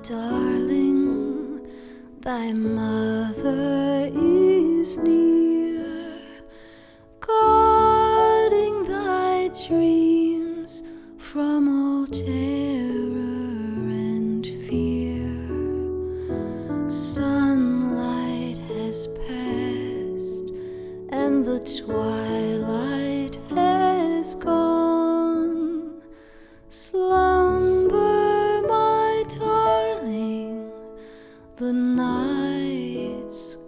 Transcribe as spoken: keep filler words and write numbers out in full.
darling, thy mother is near, guarding thy dreams from all terror and fear. Sunlight has passed and the twilight has gone. Slumber, my darling, the night's